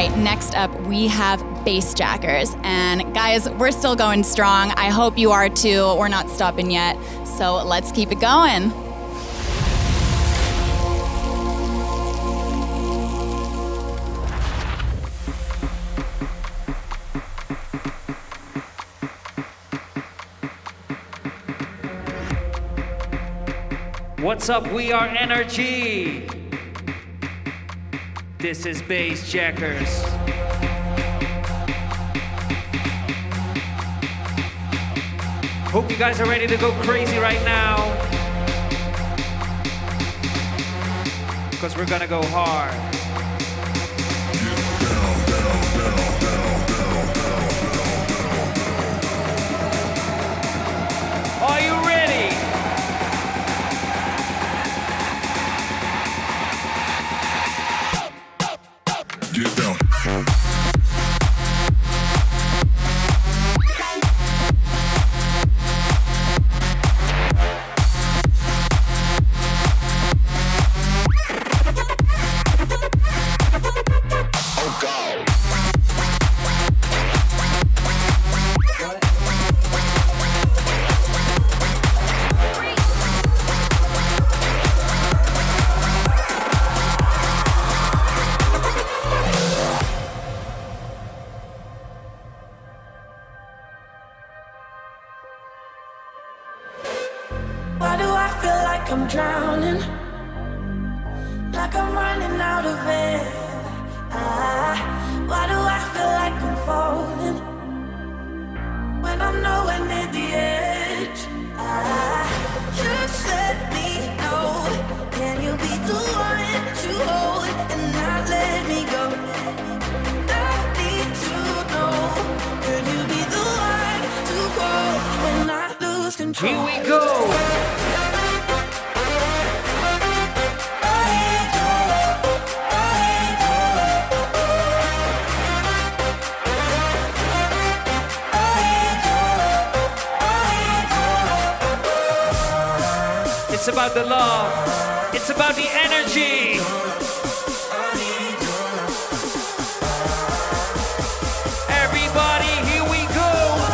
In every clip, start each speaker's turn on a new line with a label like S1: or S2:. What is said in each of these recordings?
S1: right, next up we have Bassjackers. And guys, we're still going strong. I hope you are too. We're not stopping yet. So let's keep it going.
S2: What's up? We are Energy. This is Bassjackers. Hope you guys are ready to go crazy right now. Because we're gonna go hard. Are you ready?
S3: Get down.
S4: Why do I feel like I'm drowning? Like I'm running out of air. Why do I feel like I'm falling when I'm nowhere near the edge? Just let me know. Can you be the one to hold and not let me go? I need to know. Can you be the one to go when I lose control?
S2: Here we go. It's about the love. It's about the energy. Everybody, here we go.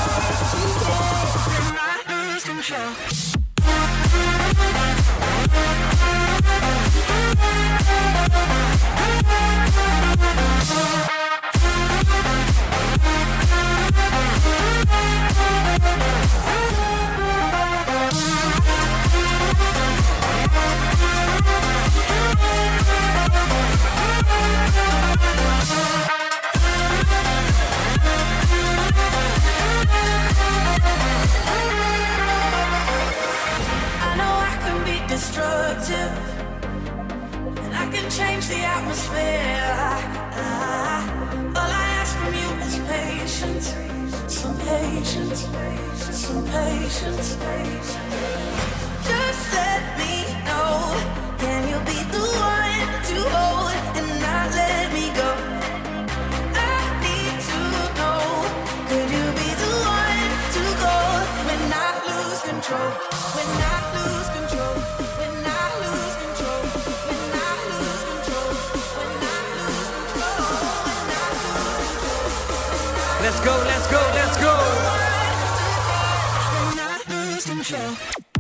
S4: Destructive, and I can change the atmosphere. All I ask from you is patience, some patience, some patience. Just let me know. Can you be the one to hold and not let me go? I need to know. Could you be the one to go when I lose control? When I lose control.
S2: Let's go, let's go, let's go.
S4: When I lose control.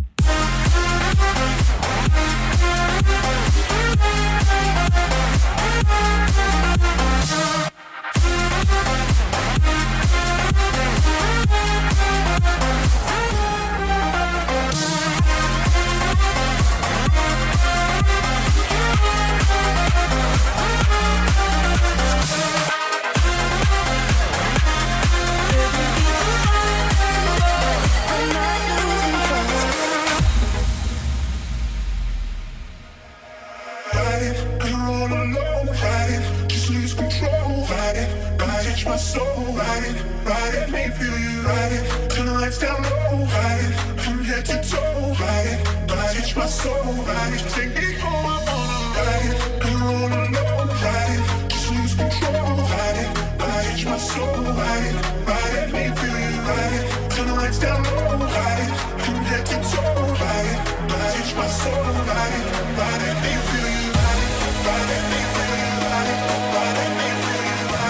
S3: Ride it, make me feel you ride it. Turn the lights down low, ride it. From head to toe, ride it. Touch my soul, ride it. Take me home, I wanna ride it. I'm rolling low, ride it. Just lose control, ride it. Touch my soul, ride it, make me feel you ride it. Turn the lights down low, ride it. From head to toe, ride it. Touch my soul, ride it, make me feel you ride it. Ride it, make me feel you ride it. Ride it, make me feel you ride it.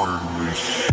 S3: regardless.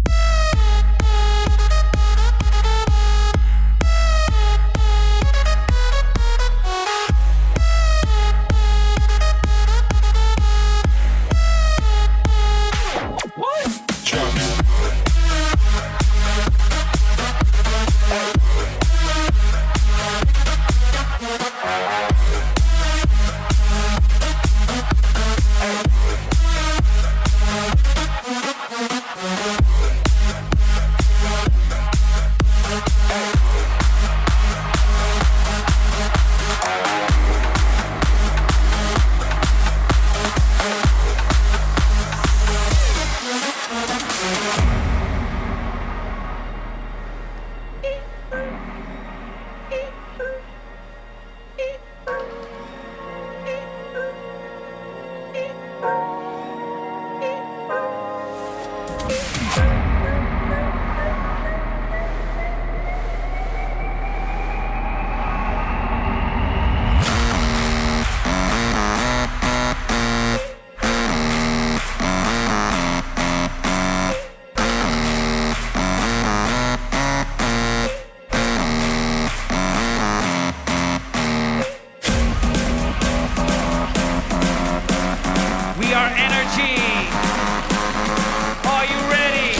S2: We are energy. Are you ready?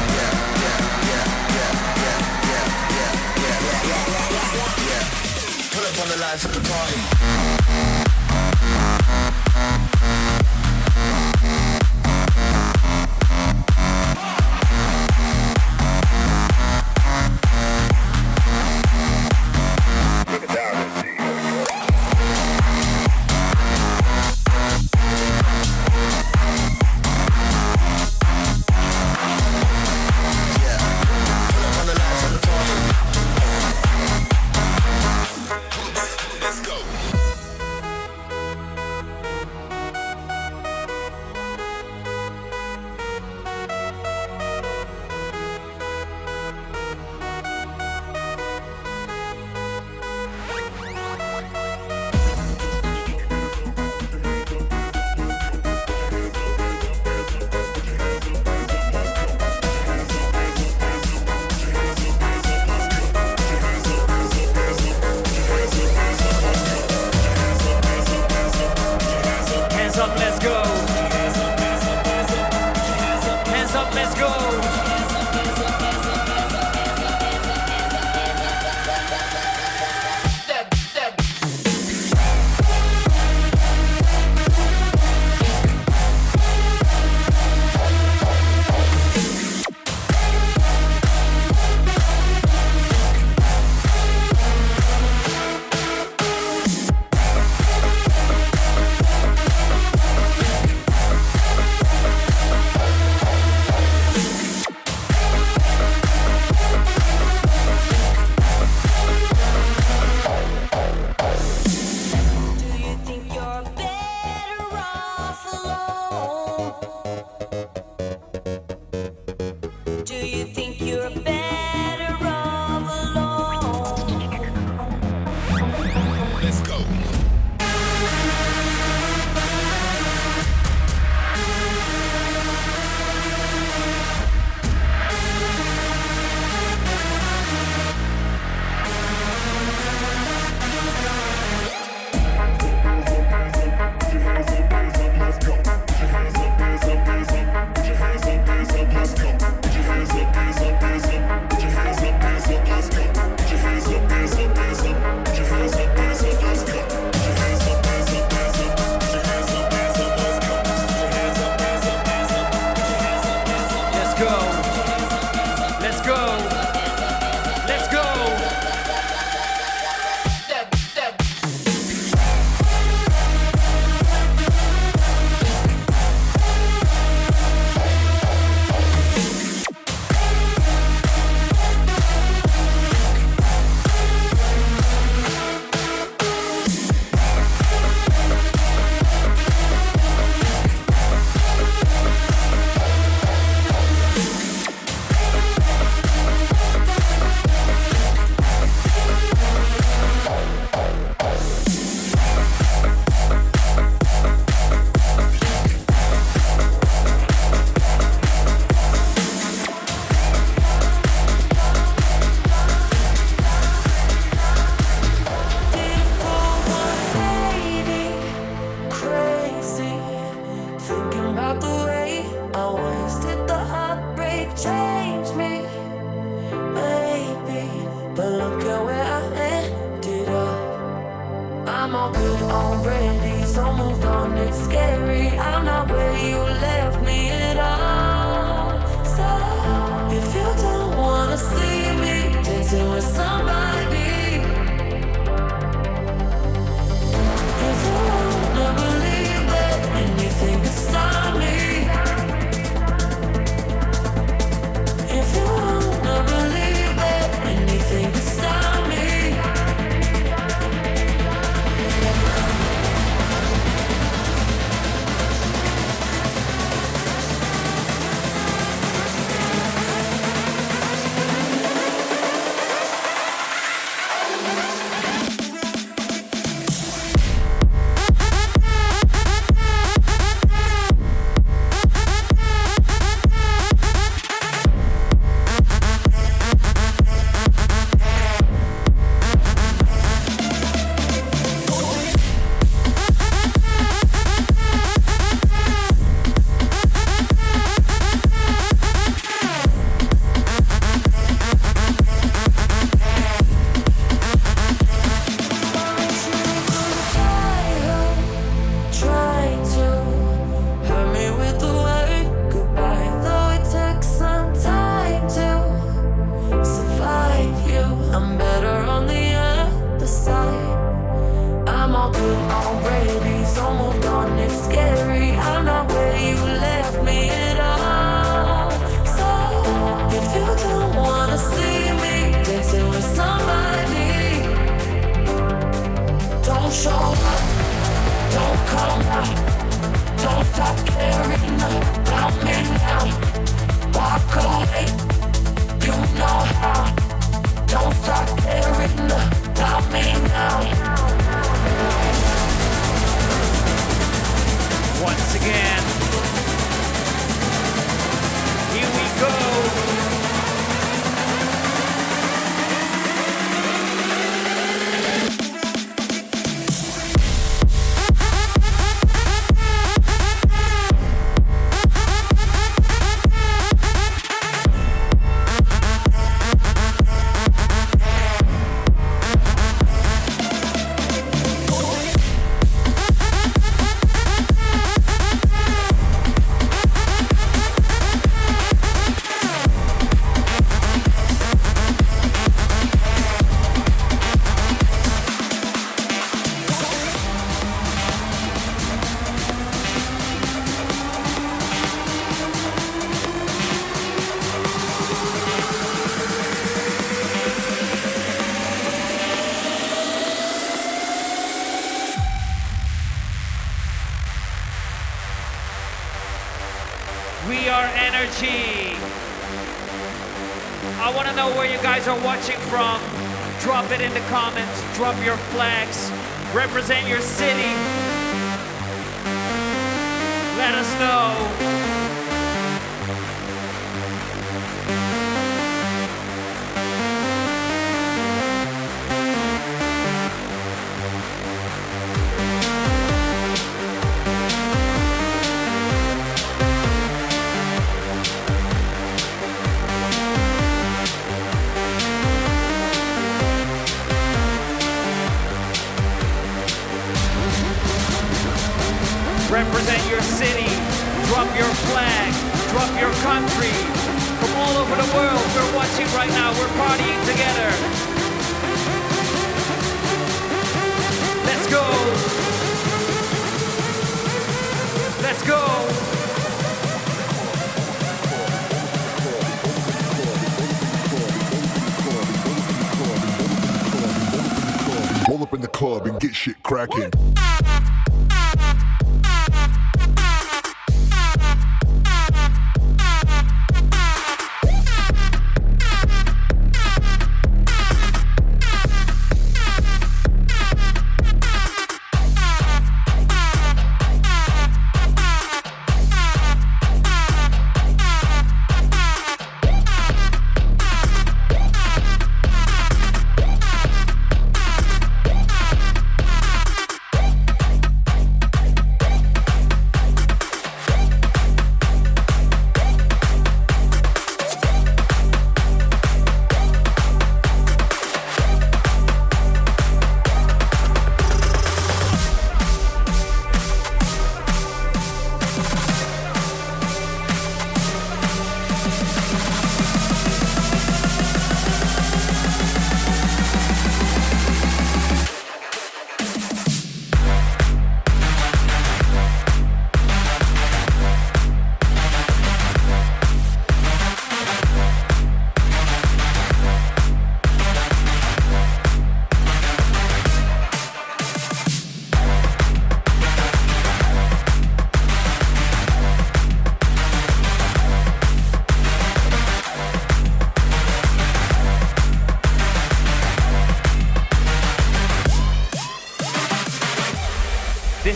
S5: Pull up on the lights of the party.
S2: Hands up, let's go. Hands up, let's go.
S4: Do you think you're better off alone? Do you think you're better off alone?
S5: Let's go.
S2: Let's go. Let's go. Let's go.
S4: dancing with somebody. If you wanna believe it, anything can stop me. If you wanna believe it, anything can stop me.
S2: Once again, here we go. We are Energy. I want to know where you guys are watching from. Drop it in the comments. Drop your flags. Represent your city. Let us know. Represent your city, drop your flag, drop your country. From all over the world, we're watching right now, we're partying together. Let's go. Let's go.
S3: Roll up in the club and get shit cracking.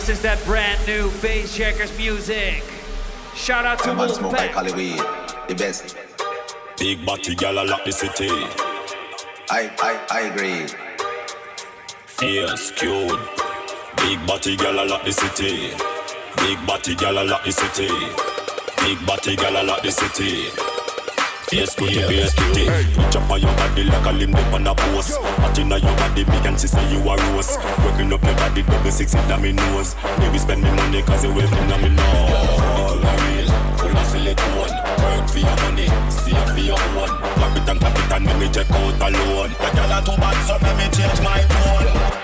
S2: This is that brand new Bassjackers music. Shout out to Wolfpack.
S6: The best.
S7: Big body gal a lock the city.
S6: I agree.
S7: Fierce, cute. Big body gal a lock the city. Big body gal a lock the city. Big body gal a lock the city. Yes, good to be a kitty. Touch up on your body like a limb dip on a post. Hot inna your body, me can see say you a rose. Working up your body, double six inna me nose. Maybe spend me money cause you wave inna me nose. Little a real, full of silicone. Work for your money, save for your own. Pop it and pop it and let me check out alone. The girl a too bad, so let me change my tone.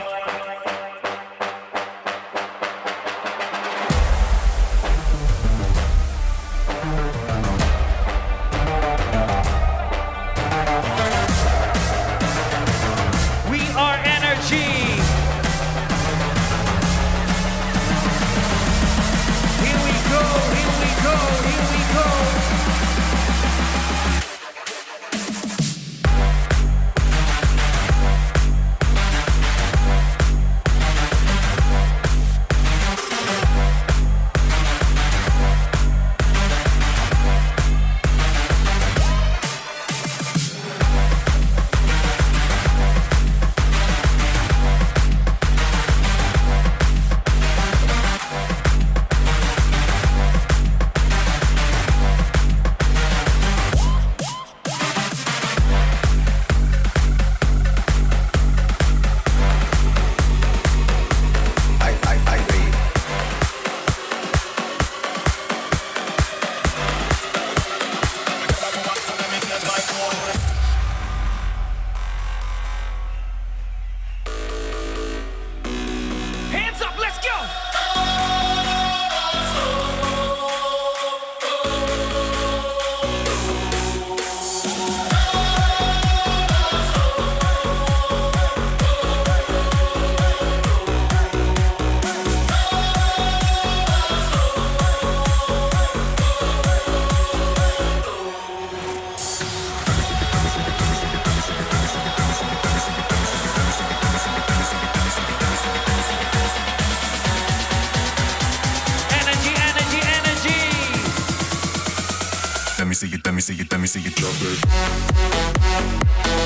S3: Let me see you drop it.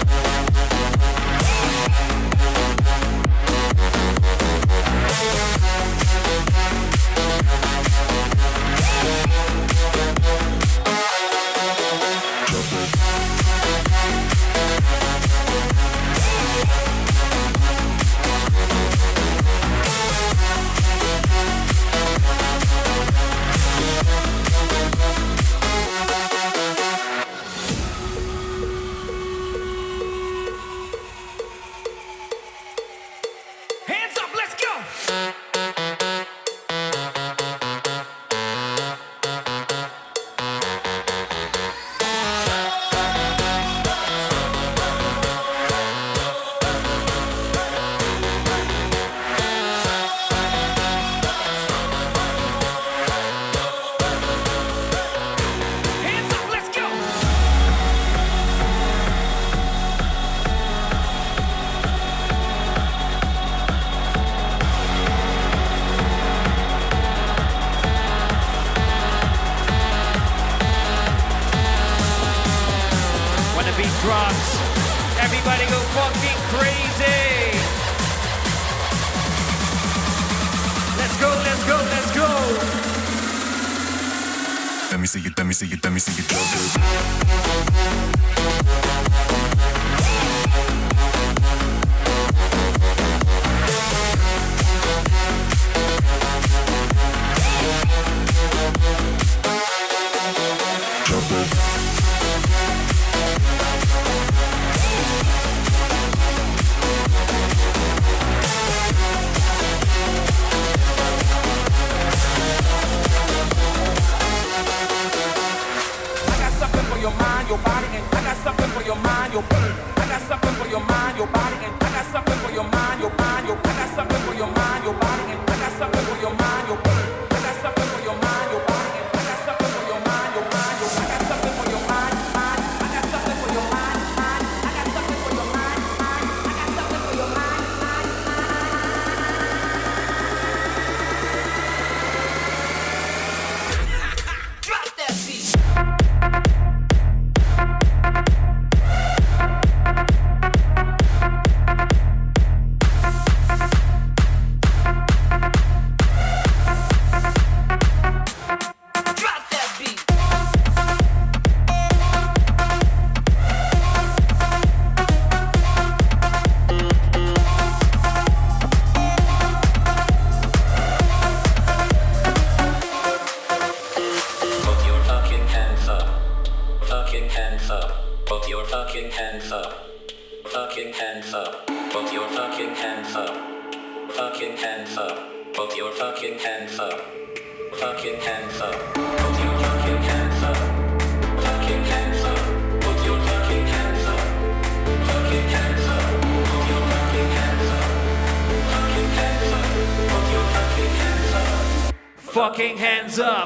S2: Drops. Everybody go fucking crazy. Let's go, let's go, let's go.
S3: Let me see you drop it.
S8: Your body, and I got something for your mind, your body. I got something for your mind, your body, and I got something for your mind, your mind, your. I got something for your mind, your body, and I got something for your mind, your body. I got something for your mind, your body, and I got something for your mind, your mind, your. I got something for your mind, mind. I got something for your mind, mind. I got something for your mind, mind. I got something for your mind, mind, mind.
S7: fucking hands up. Put your fucking hands up. Fucking hands up. Put your fucking hands up. Fucking hands up. Put your fucking hands up. Fucking hands up. Put your fucking hands up. Fucking hands up. Put your fucking hands up. Fucking hands up. Put your fucking hands up. Fucking hands up. Put your fucking hands up.
S2: Fucking hands up.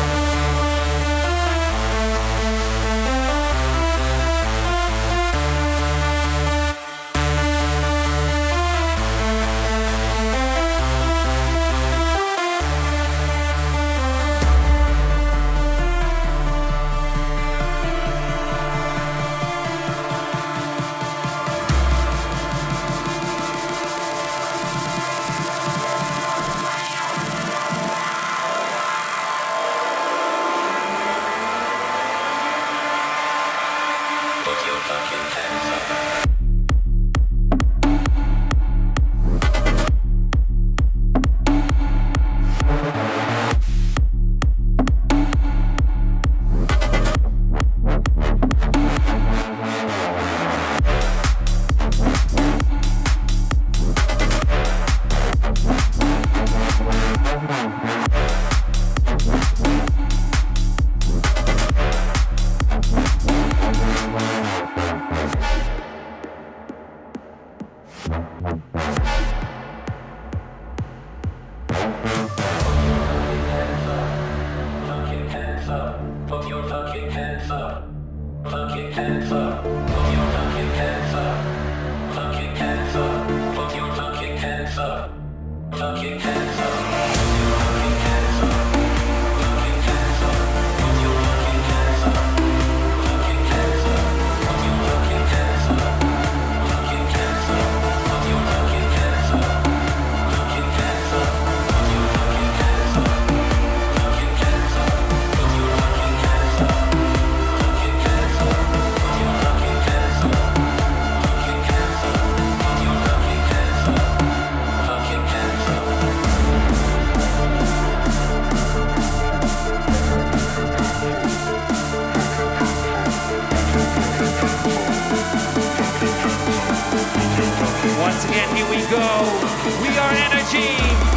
S2: Once again, here we go. We are energy.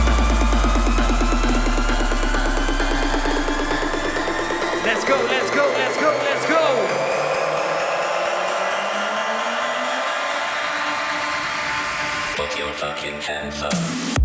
S2: Let's go, let's go, let's go, let's go.
S7: Put your fucking hands up.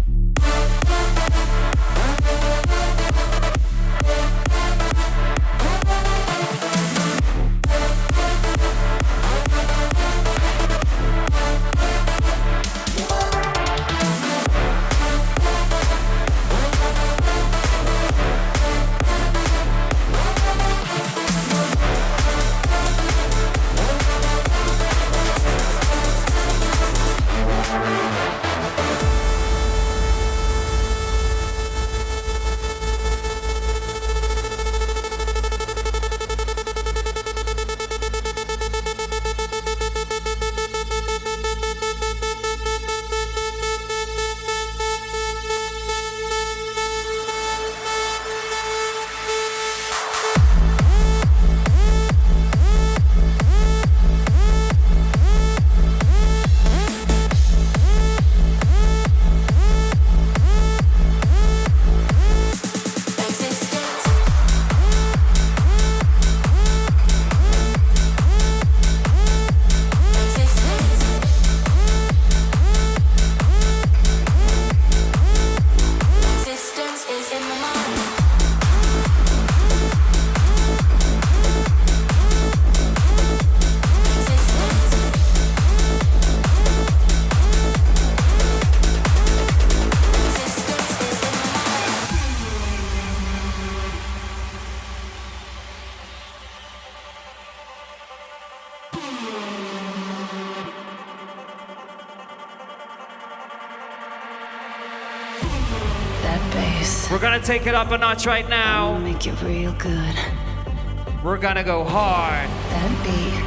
S2: We're gonna take it up a notch right now.
S4: Make it real good.
S2: We're gonna go hard.
S4: That beat.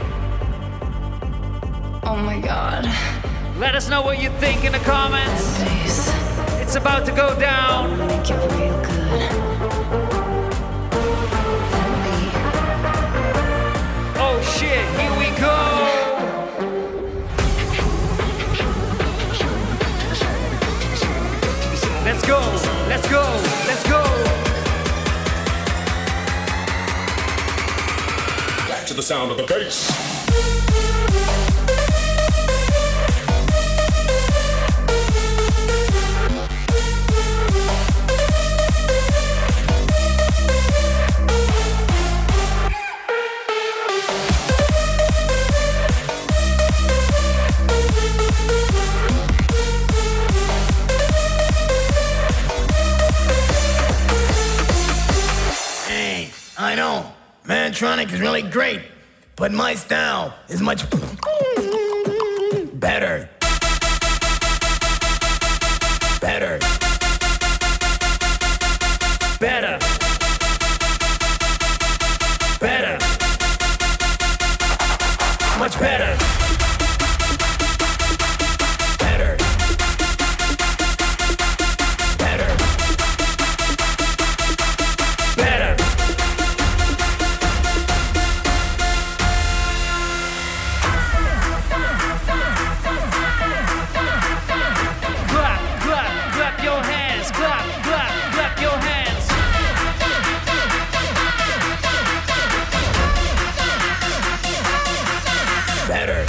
S4: Oh my God.
S2: Let us know what you think in the comments.
S4: That bass.
S2: It's about to go down.
S4: Make it real good. That beat.
S2: go, let's go, let's go.
S7: Back to the sound of the bass.
S5: I know, Mantronic is really great, but my style is much better. Better.
S2: Better. Better.
S5: Much better. Better. Better.
S2: Better. Clap, clap, clap your hands. Clap, clap, clap your hands.
S5: Better.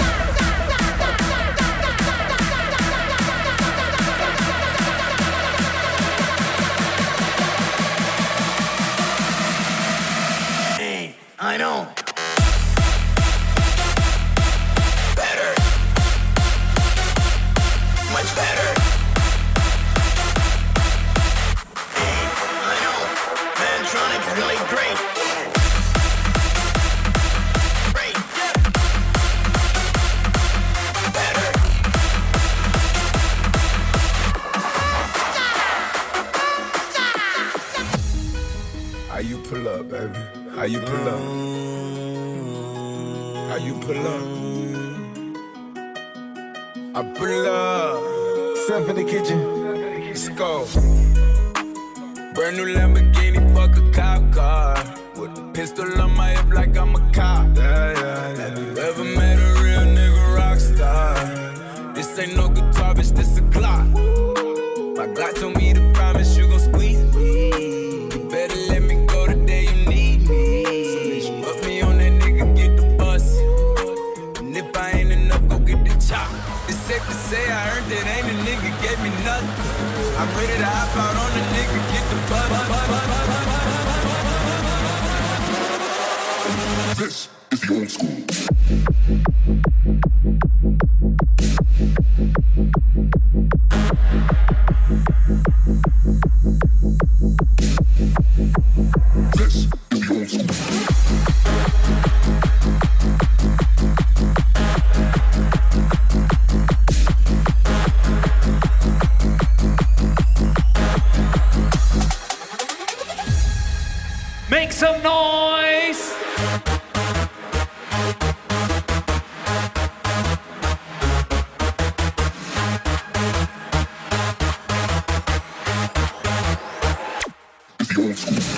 S5: Hey, I know. Better. Much better. Hey, I know. Mantronic is really great. Great. Better.
S9: How you pull up, baby? How you pull up? How you pull up? I pull up. Self in the kitchen. Let's go. Brand new Lamborghini, fuck a cop car. With a pistol on my hip like I'm a cop. Have you ever met a real nigga rock star? This ain't no guitar, bitch, this a clock. My Glock told me to promise you gon' squeeze me. You better let me go the day you need me. So bitch, put me on that nigga, get the bus. And if I ain't enough, go get the chop. It's safe to say I earned it, ain't a nigga gave me nothing. I'm ready to hop out on the nigga, get the bus. This is the old school. This is the old school.
S2: Make some noise.
S9: It's the old school.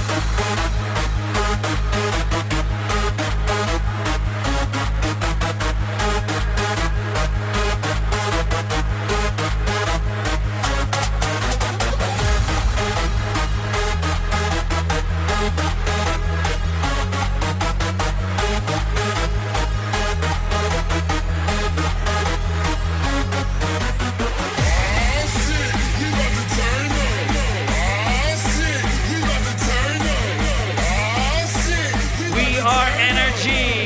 S2: We are energy.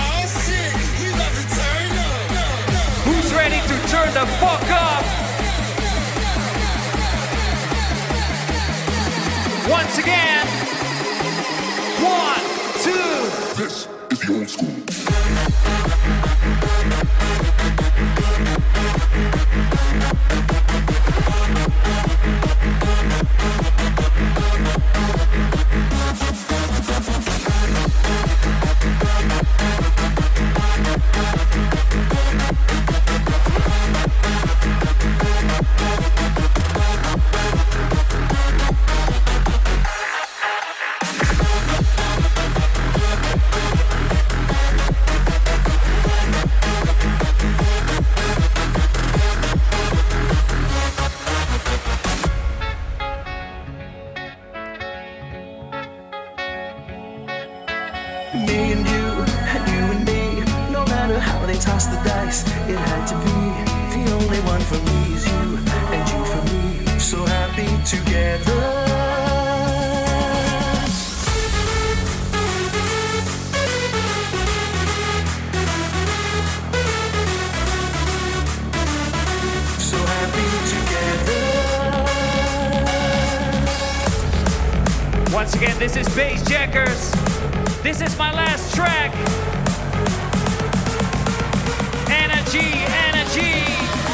S2: Who's ready to turn the fuck up? Once again. 1, 2.
S9: This is the old school.
S10: they tossed the dice. It had to be. The only one for me is you, and you for me. So happy together.
S2: Once again, this is Bassjackers. This is my last track. Energy, energy.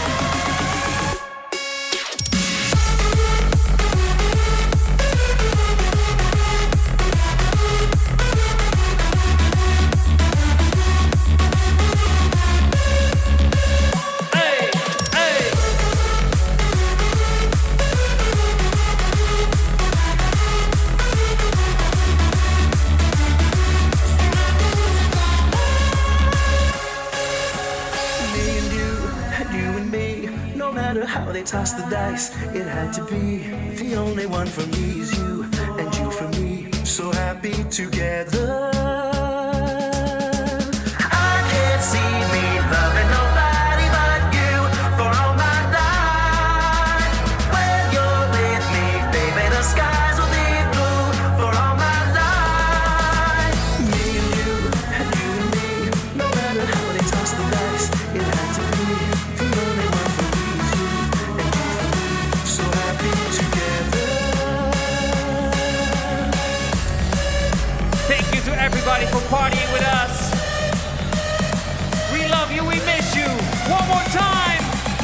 S10: How they tossed the dice, it had to be. The only one for me is you, and you for me. So happy together. I can't see me loving nobody but you for all my life. When you're with me, baby, the skies will be blue for all my life. Me and you me. No matter how they toss the dice, it had to be. The only one for me.
S2: Thank you to everybody for partying with us. We love you, we miss you. One more time.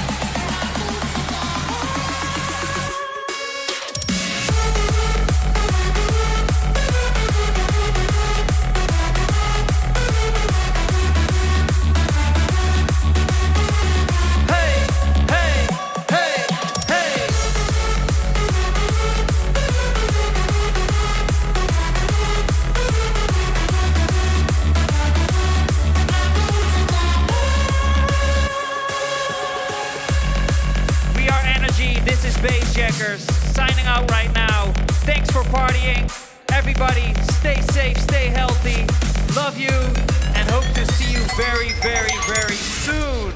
S2: This is Bassjackers signing out right now. Thanks for partying. Everybody, stay safe, stay healthy. Love you, and hope to see you very, very, very soon.